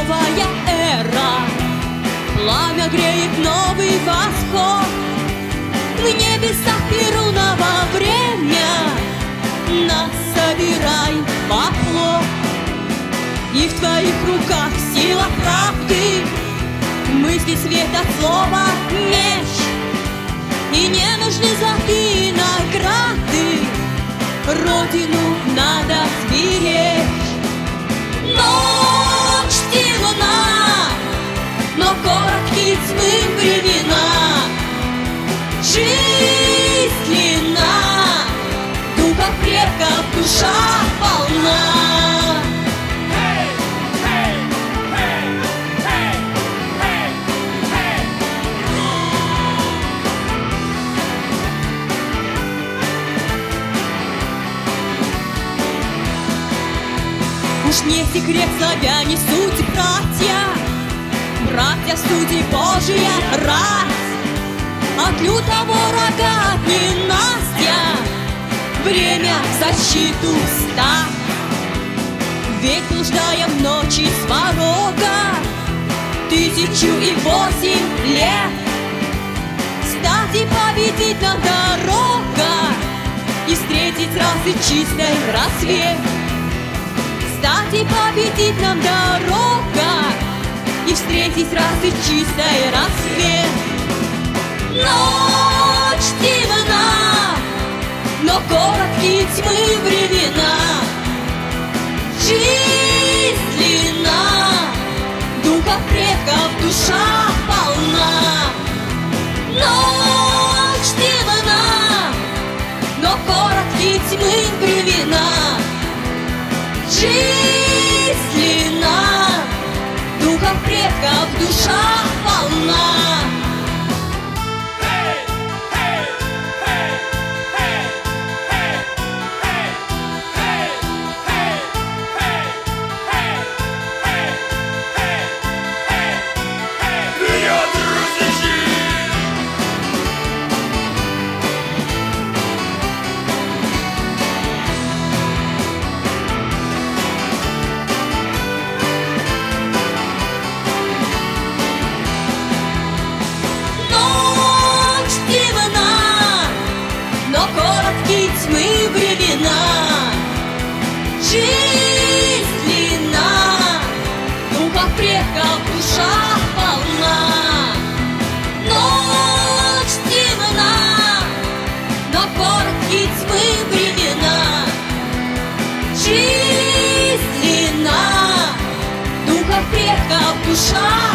новая эра, пламя греет новый восход. В небесах перунного время нас собирай поплот. И в твоих руках сила правды, мысли света, слова меч. И не нужны золотые награды, Родину надо сберечь. Ночь темна, но короткие тьмы времена. Жизнь длинна, духа предков душа полна. Уж не секрет, славяне суть братья, братья судьи Божия рать. От лютого врага от ненастья время в защиту стать. Ведь блуждаем ночи сварога 1008 лет. Стать и победить нам дорога, и встретить раз и чистой рассвет. Стать и победить нам дорога, и встретить раз и чистой рассвет. Ночь темна, но короткие тьмы времена. Жизнь длинна, духа предков душа полна. Ночь темна, но короткие тьмы времена. Жизнь длинна, духа предков душа полна. Тьмы времена. Жизнь длинна, духа предков душа полна. Ночь темна, но короткие тьмы времена. Жизнь длинна, духа предков душа